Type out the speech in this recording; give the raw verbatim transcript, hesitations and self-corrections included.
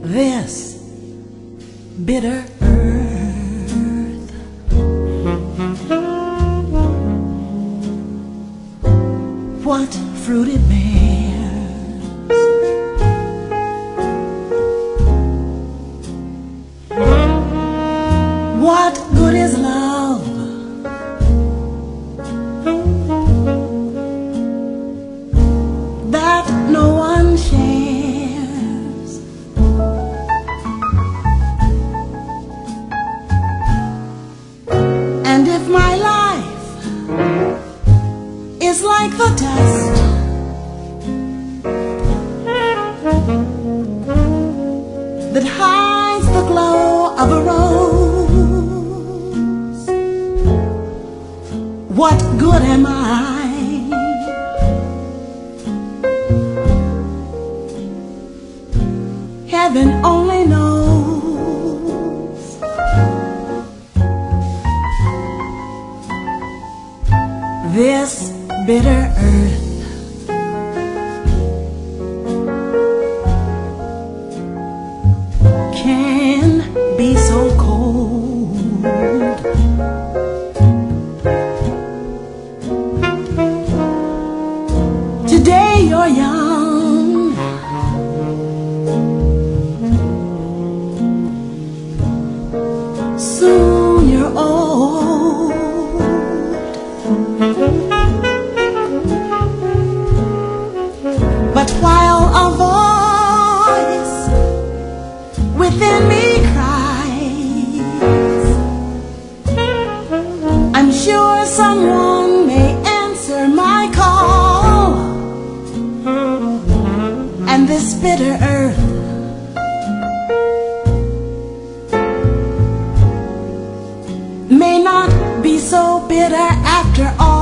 this bitter earth. What fruit it bears, what good is love? That no one shares. And if my life is like the dust that hides the glow of a rose, what good am I? Heaven only knows. This bitter earth can be so cold. Today you're young, soon you're old. But while a voice within me cries, I'm sure someone may answer my call, and this bitter earth may not be so bitter after all.